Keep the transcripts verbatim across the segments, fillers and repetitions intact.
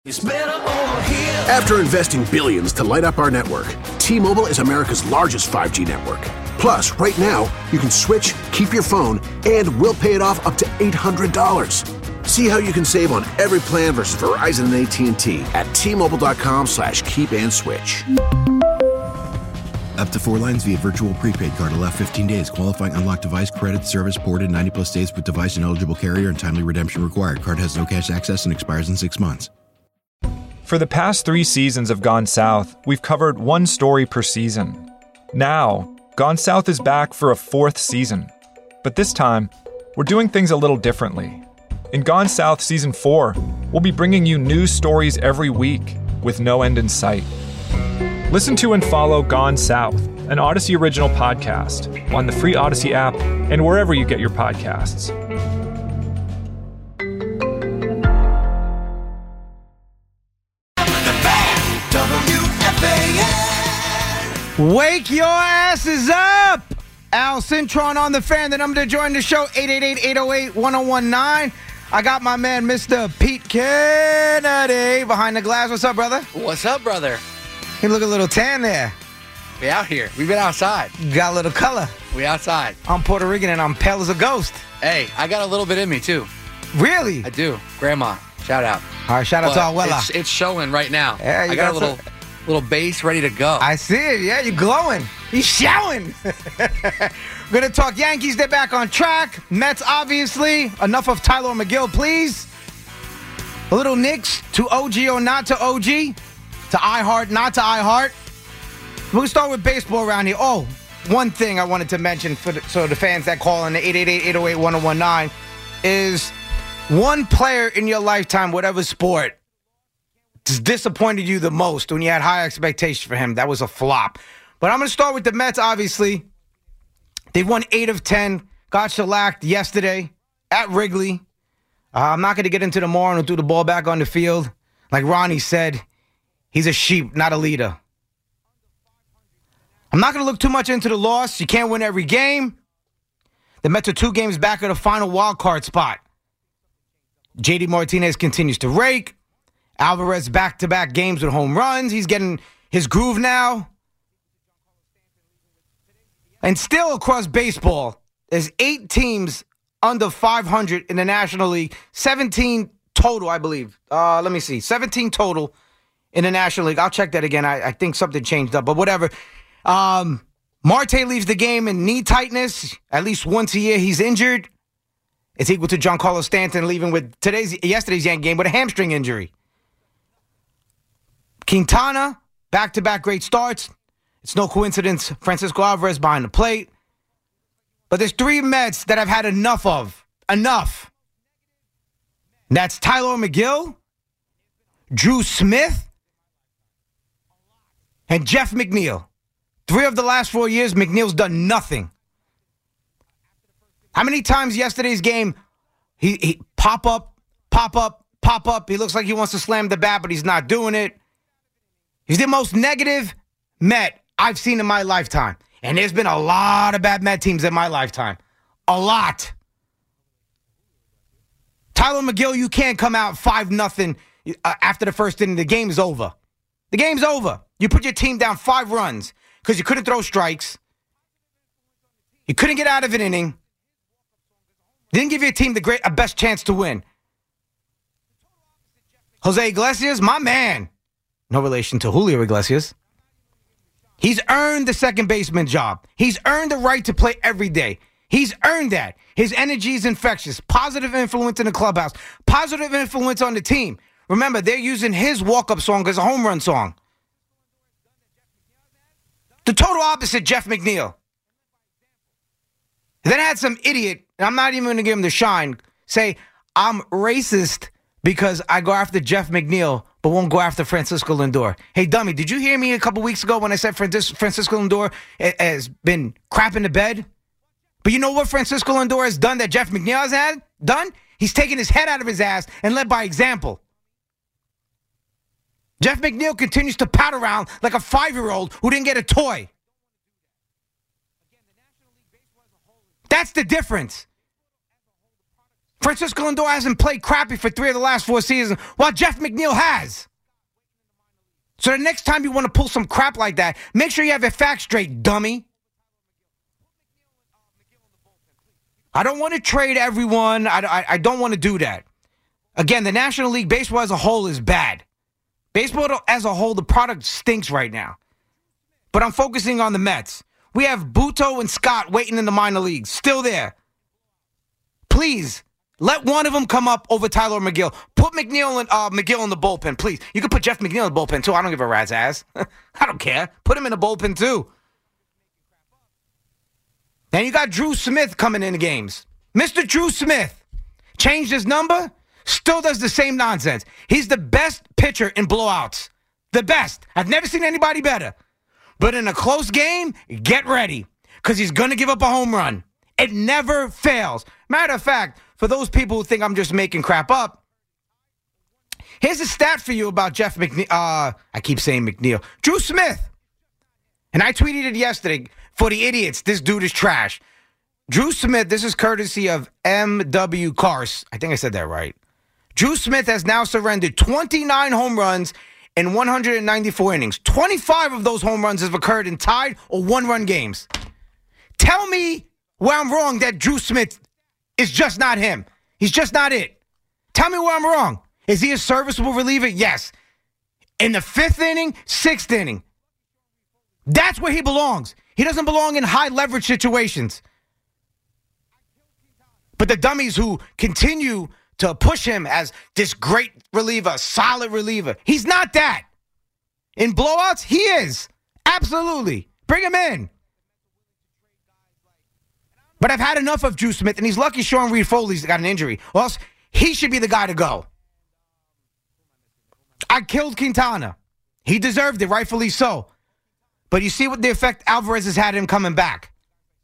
It's better over here. After investing billions to light up our network, T-Mobile is America's largest five G network. Plus, right now, you can switch, keep your phone, and we'll pay it off up to eight hundred dollars. See how you can save on every plan versus Verizon and A T and T at T-Mobile.com slash keep and switch. Up to four lines via virtual prepaid card. Allow fifteen days. Qualifying unlocked device credit service ported ninety plus days with device and eligible carrier and timely redemption required. Card has no cash access and expires in six months. For the past three seasons of Gone South, we've covered one story per season. Now, Gone South is back for a fourth season. But this time, we're doing things a little differently. In Gone South Season four, we'll be bringing you new stories every week with no end in sight. Listen to and follow Gone South, an Odyssey original podcast, on the free Odyssey app and wherever you get your podcasts. Wake your asses up! Al Cintron on the Fan. The number to join the show, eight eight eight, eight oh eight, one oh one nine. I got my man, Mister Pete Kennedy, behind the glass. What's up, brother? What's up, brother? You look a little tan there. We out here. We've been outside. Got a little color. We outside. I'm Puerto Rican and I'm pale as a ghost. Hey, I got a little bit in me, too. Really? I do. Grandma, shout out. All right, shout out But to Abuela. It's, it's showing right now. Yeah, you I got, got a little some- little base ready to go. I see it. Yeah, you're glowing. He's showing. We're going to talk Yankees. They're back on track. Mets, obviously. Enough of Tyler McGill, please. A little Knicks to O G or not to O G. To iHeart, not to iHeart. We'll start with baseball around here. Oh, one thing I wanted to mention for the, so the fans that call in the eight eight eight, eight oh eight, one oh one nine is one player in your lifetime, whatever sport, disappointed you the most when you had high expectations for him. That was a flop. But I'm going to start with the Mets, obviously. They've won eight of ten. Got shellacked yesterday at Wrigley. Uh, I'm not going to get into the more and threw the ball back on the field. Like Ronnie said, he's a sheep, not a leader. I'm not going to look too much into the loss. You can't win every game. The Mets are two games back at the final wild card spot. J D Martinez continues to rake. Alvarez back-to-back games with home runs. He's getting his groove now. And still across baseball, there's eight teams under five hundred in the National League. seventeen total, I believe. Uh, let me see. seventeen total in the National League. I'll check that again. I, I think something changed up, but whatever. Um, Marte leaves the game in knee tightness. At least once a year he's injured. It's equal to Giancarlo Stanton leaving with today's yesterday's Yankee game with a hamstring injury. Quintana, back-to-back great starts. It's no coincidence Francisco Alvarez behind the plate. But there's three Mets that I've had enough of. Enough. And that's Tyler McGill, Drew Smith, and Jeff McNeil. Three of the last four years, McNeil's done nothing. How many times yesterday's game, he, he pop up, pop up, pop up. He looks like he wants to slam the bat, but he's not doing it. He's the most negative Met I've seen in my lifetime. And there's been a lot of bad Met teams in my lifetime. A lot. Tyler McGill, you can't come out five nothing uh, after the first inning. The game's over. The game's over. You put your team down five runs because you couldn't throw strikes. You couldn't get out of an inning. Didn't give your team the great, uh, best chance to win. Jose Iglesias, my man. No relation to Julio Iglesias. He's earned the second baseman job. He's earned the right to play every day. He's earned that. His energy is infectious. Positive influence in the clubhouse. Positive influence on the team. Remember, they're using his walk-up song as a home run song. The total opposite, Jeff McNeil. Then I had some idiot, and I'm not even going to give him the shine, say, I'm racist because I go after Jeff McNeil, but won't go after Francisco Lindor. Hey, dummy, did you hear me a couple weeks ago when I said Francisco Lindor has been crap in the bed? But you know what Francisco Lindor has done that Jeff McNeil has had done? He's taken his head out of his ass and led by example. Jeff McNeil continues to pout around like a five-year-old who didn't get a toy. That's the difference. Francisco Lindor hasn't played crappy for three of the last four seasons, while Jeff McNeil has. So the next time you want to pull some crap like that, make sure you have your facts straight, dummy. I don't want to trade everyone. I, I, I don't want to do that. Again, the National League Baseball as a whole is bad. Baseball as a whole, the product stinks right now. But I'm focusing on the Mets. We have Buto and Scott waiting in the minor leagues, still there. Please, let one of them come up over Tyler McGill. Put McNeil and uh, McGill in the bullpen, please. You can put Jeff McNeil in the bullpen, too. I don't give a rat's ass. I don't care. Put him in the bullpen, too. Then you got Drew Smith coming in the games. Mister Drew Smith changed his number, still does the same nonsense. He's the best pitcher in blowouts. The best. I've never seen anybody better. But in a close game, get ready, because he's going to give up a home run. It never fails. Matter of fact, for those people who think I'm just making crap up, here's a stat for you about Jeff McNeil. Uh, I keep saying McNeil. Drew Smith. And I tweeted it yesterday. For the idiots, this dude is trash. Drew Smith, this is courtesy of M W Cars. I think I said that right. Drew Smith has now surrendered twenty-nine home runs in one hundred ninety-four innings. twenty-five of those home runs have occurred in tied or one-run games. Tell me where I'm wrong that Drew Smith is just not him. He's just not it. Tell me where I'm wrong. Is he a serviceable reliever? Yes. In the fifth inning, sixth inning. That's where he belongs. He doesn't belong in high-leverage situations. But the dummies who continue to push him as this great reliever, solid reliever, he's not that. In blowouts, he is. Absolutely. Bring him in. But I've had enough of Drew Smith, and he's lucky Sean Reed Foley's got an injury. Or else he should be the guy to go. I killed Quintana. He deserved it, rightfully so. But you see what the effect Alvarez has had him coming back.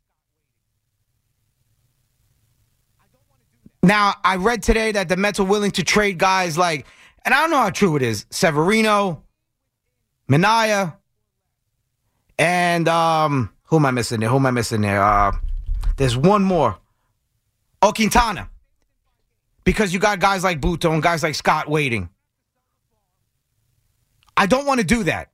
Now, I read today that the Mets are willing to trade guys like, and I don't know how true it is, Severino, Minaya, and um, who am I missing there? Who am I missing there? Uh, there's one more. Oh, Quintana. Because you got guys like Buto and guys like Scott waiting. I don't want to do that.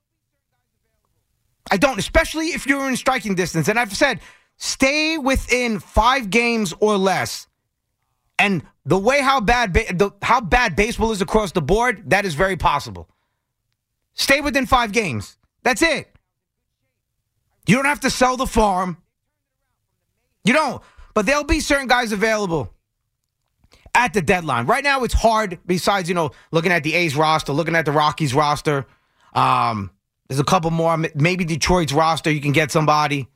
I don't, especially if you're in striking distance. And I've said, stay within five games or less. And the way how bad ba- the, how bad baseball is across the board, that is very possible. Stay within five games. That's it. You don't have to sell the farm. You don't. But there'll be certain guys available at the deadline. Right now, it's hard, besides, you know, looking at the A's roster, looking at the Rockies roster. Um... There's a couple more. Maybe Detroit's roster, you can get somebody.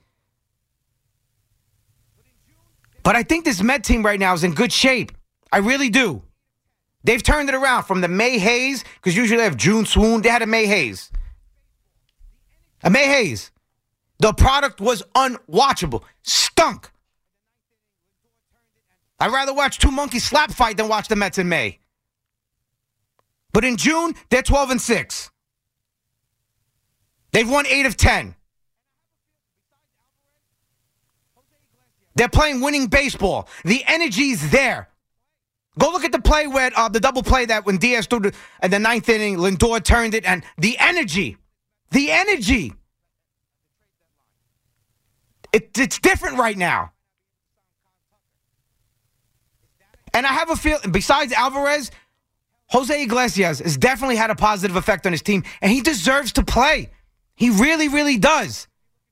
But I think this Met team right now is in good shape. I really do. They've turned it around from the May haze, because usually they have June swoon. They had a May haze. A May haze. The product was unwatchable. Stunk. I'd rather watch two monkeys slap fight than watch the Mets in May. But in June, they're twelve and six. They've won eight of ten. They're playing winning baseball. The energy's there. Go look at the play where uh, the double play that when Diaz threw the, in the ninth inning, Lindor turned it, and the energy, the energy. It, it's different right now. And I have a feeling, besides Alvarez, Jose Iglesias has definitely had a positive effect on his team, and he deserves to play. He really, really does.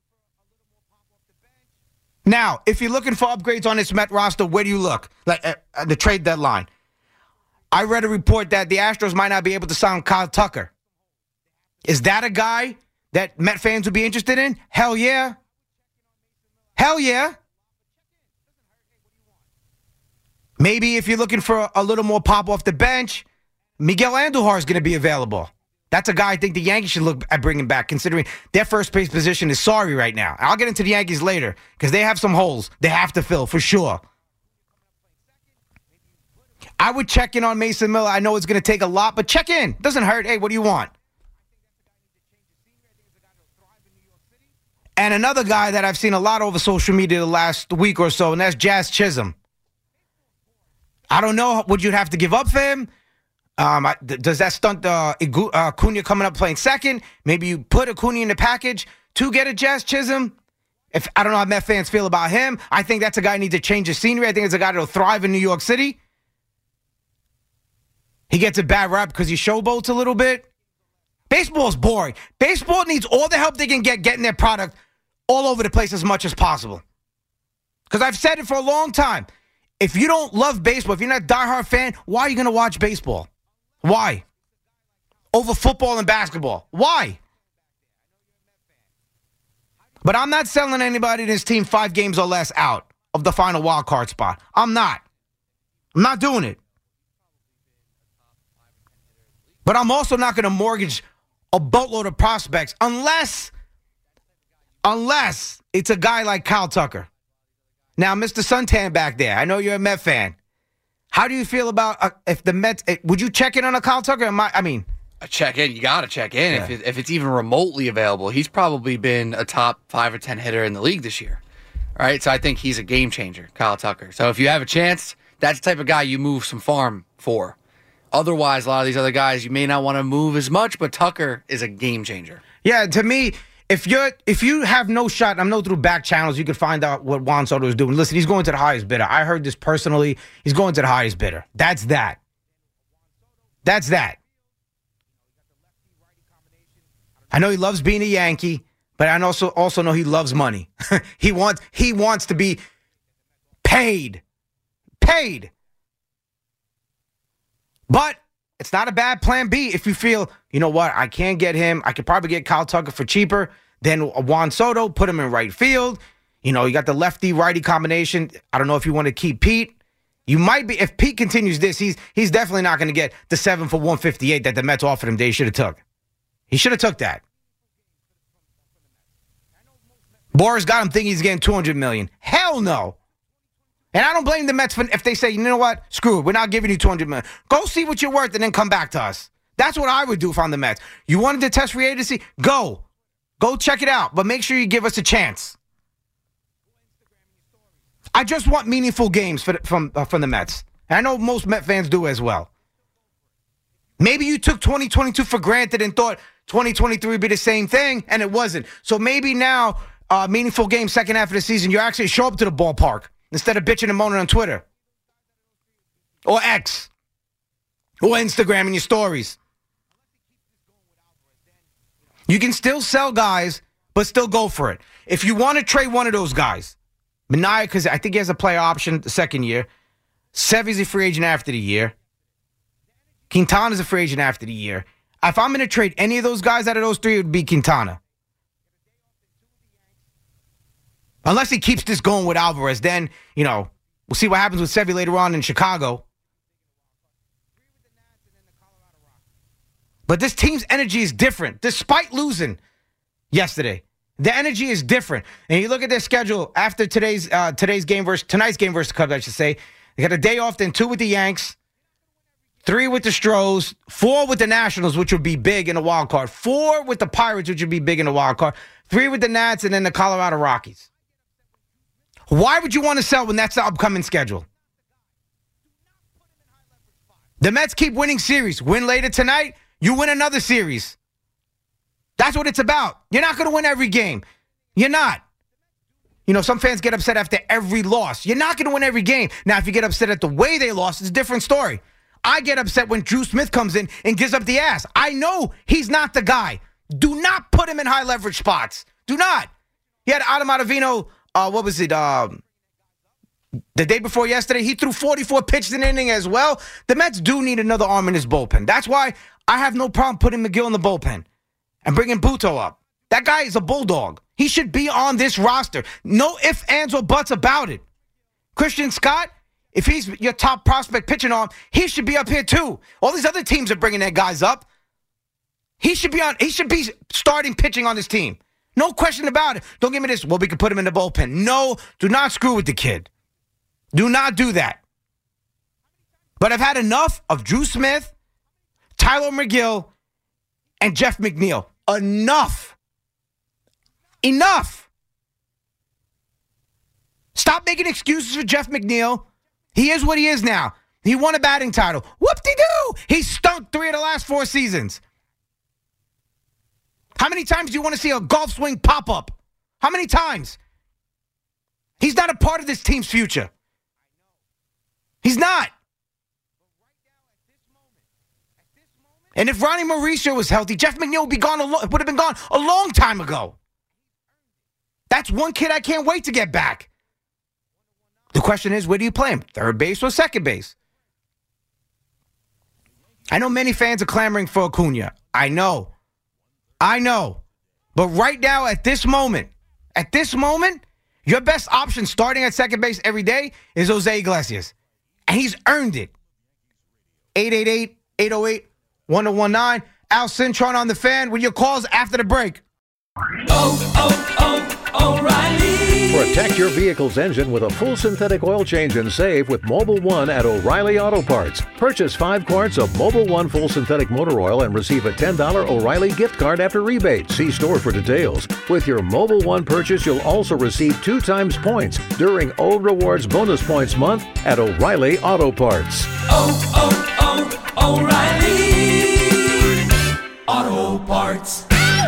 Now, if you're looking for upgrades on this Met roster, where do you look? Like uh, at the trade deadline. I read a report that the Astros might not be able to sign Kyle Tucker. Is that a guy that Met fans would be interested in? Hell yeah. Hell yeah. Maybe if you're looking for a little more pop off the bench, Miguel Andujar is going to be available. That's a guy I think the Yankees should look at bringing back, considering their first base position is sorry right now. I'll get into the Yankees later because they have some holes they have to fill for sure. I would check in on Mason Miller. I know it's going to take a lot, but check in. Doesn't hurt. Hey, what do you want? And another guy that I've seen a lot over social media the last week or so, and that's Jazz Chisholm. I don't know what you'd have to give up for him. Um, I, th- does that stunt uh, Igu- uh, Acuna coming up playing second? Maybe you put Acuna in the package to get a Jazz Chisholm. If I don't know how Met fans feel about him. I think that's a guy who needs to change his scenery. I think it's a guy that'll thrive in New York City. He gets a bad rap because he showboats a little bit. Baseball's boring. Baseball needs all the help they can get getting their product all over the place as much as possible. Because I've said it for a long time. If you don't love baseball, if you're not a diehard fan, why are you going to watch baseball? Why? Over football and basketball. Why? But I'm not selling anybody in this team five games or less out of the final wild card spot. I'm not. I'm not doing it. But I'm also not going to mortgage a boatload of prospects unless, unless it's a guy like Kyle Tucker. Now, Mister Suntan back there, I know you're a Met fan. How do you feel about uh, if the Mets, uh, would you check in on a Kyle Tucker? Am I, I mean. A check in, you got to check in. Yeah. If, it, if it's even remotely available, he's probably been a top five or ten hitter in the league this year. All right, so I think he's a game changer, Kyle Tucker. So if you have a chance, that's the type of guy you move some farm for. Otherwise, a lot of these other guys, you may not want to move as much, but Tucker is a game changer. Yeah, to me, if you're if you have no shot, I know through back channels you can find out what Juan Soto is doing. Listen, he's going to the highest bidder. I heard this personally. He's going to the highest bidder. That's that. That's that. I know he loves being a Yankee, but I also also know he loves money. he wants he wants to be paid. Paid. But it's not a bad plan B if you feel, you know what, I can't get him. I could probably get Kyle Tucker for cheaper than Juan Soto, put him in right field. You know, you got the lefty-righty combination. I don't know if you want to keep Pete. You might be, if Pete continues this, he's he's definitely not going to get the seven for one fifty-eight that the Mets offered him. They should have took. He should have took that. Boris got him thinking he's getting two hundred million dollars. Hell no. And I don't blame the Mets for if they say, you know what, screw it, we're not giving you two hundred million dollars. Go see what you're worth and then come back to us. That's what I would do if I'm the Mets. You wanted to test free agency? Go. Go check it out, but make sure you give us a chance. I just want meaningful games for the, from, uh, from the Mets. And I know most Met fans do as well. Maybe you took twenty twenty-two for granted and thought twenty twenty-three would be the same thing, and it wasn't. So maybe now, uh, meaningful game, second half of the season, you actually show up to the ballpark instead of bitching and moaning on Twitter. Or X. Or Instagram in your stories. You can still sell guys, but still go for it. If you want to trade one of those guys, Minaya, because I think he has a player option the second year. Sevy's a free agent after the year. Quintana's a free agent after the year. If I'm going to trade any of those guys out of those three, it would be Quintana. Unless he keeps this going with Alvarez, then, you know, we'll see what happens with Sevy later on in Chicago. But this team's energy is different, despite losing yesterday. The energy is different. And you look at their schedule after today's uh, today's game versus tonight's game versus the Cubs, I should say. They got a day off, then two with the Yanks, three with the Stros, four with the Nationals, which would be big in the wild card, four with the Pirates, which would be big in the wild card, three with the Nats, and then the Colorado Rockies. Why would you want to sell when that's the upcoming schedule? The Mets keep winning series. Win later tonight, you win another series. That's what it's about. You're not going to win every game. You're not. You know, some fans get upset after every loss. You're not going to win every game. Now, if you get upset at the way they lost, it's a different story. I get upset when Drew Smith comes in and gives up the ass. I know he's not the guy. Do not put him in high leverage spots. Do not. He had Adam Ottavino, uh, what was it, um, the day before yesterday. He threw forty-four pitches in an inning as well. The Mets do need another arm in his bullpen. That's why I have no problem putting McGill in the bullpen and bringing Buto up. That guy is a bulldog. He should be on this roster. No ifs, ands, or buts about it. Christian Scott, if he's your top prospect pitching arm, he should be up here too. All these other teams are bringing their guys up. He should be on. He should be starting pitching on this team. No question about it. Don't give me this, well, we could put him in the bullpen. No, do not screw with the kid. Do not do that. But I've had enough of Drew Smith, Tyler McGill, and Jeff McNeil. Enough. Enough. Stop making excuses for Jeff McNeil. He is what he is now. He won a batting title. Whoop-de-doo! He stunk three of the last four seasons. How many times do you want to see a golf swing pop up? How many times? He's not a part of this team's future. He's not. And if Ronnie Mauricio was healthy, Jeff McNeil would be gone. A lo- would have been gone a long time ago. That's one kid I can't wait to get back. The question is, where do you play him? Third base or second base? I know many fans are clamoring for Acuna. I know. I know. But right now, at this moment, at this moment, your best option starting at second base every day is Jose Iglesias. And he's earned it. eight eight eight, eight oh eight, one oh one nine. Al Cintron on the Fan with your calls after the break. Oh, oh, oh, O'Reilly. Protect your vehicle's engine with a full synthetic oil change and save with Mobil one at O'Reilly Auto Parts. Purchase five quarts of Mobil one full synthetic motor oil and receive a ten dollars O'Reilly gift card after rebate. See store for details. With your Mobil one purchase, you'll also receive two times points during O Rewards Bonus Points Month at O'Reilly Auto Parts. Oh, oh, oh, O'Reilly Auto Parts.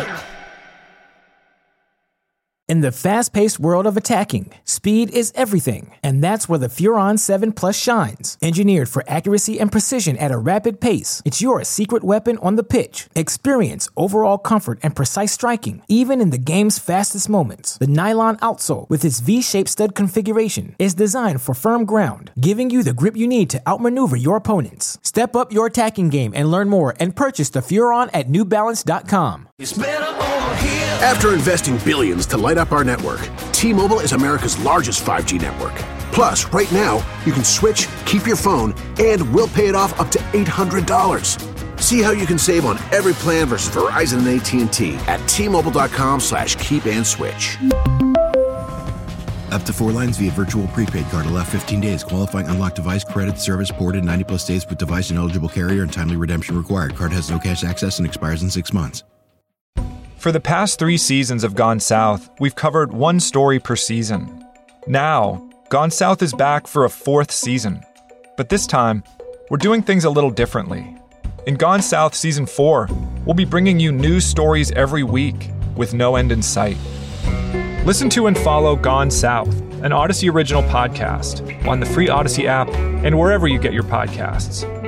In the fast-paced world of attacking, speed is everything, and that's where the Furon seven Plus shines. Engineered for accuracy and precision at a rapid pace, it's your secret weapon on the pitch. Experience overall comfort and precise striking, even in the game's fastest moments. The nylon outsole, with its V-shaped stud configuration, is designed for firm ground, giving you the grip you need to outmaneuver your opponents. Step up your attacking game and learn more and purchase the Furon at new balance dot com. It's better over here. After investing billions to light up our network, T-Mobile is America's largest five G network. Plus, right now, you can switch, keep your phone, and we'll pay it off up to eight hundred dollars. See how you can save on every plan versus Verizon and A T and T at T-Mobile.com slash keep and switch. Up to four lines via virtual prepaid card. Allow fifteen days. Qualifying unlocked device credit service ported ninety plus days with device and eligible carrier and timely redemption required. Card has no cash access and expires in six months. For the past three seasons of Gone South, we've covered one story per season. Now, Gone South is back for a fourth season. But this time, we're doing things a little differently. In Gone South Season four, we'll be bringing you news stories every week with no end in sight. Listen to and follow Gone South, an Odyssey original podcast, on the free Odyssey app and wherever you get your podcasts.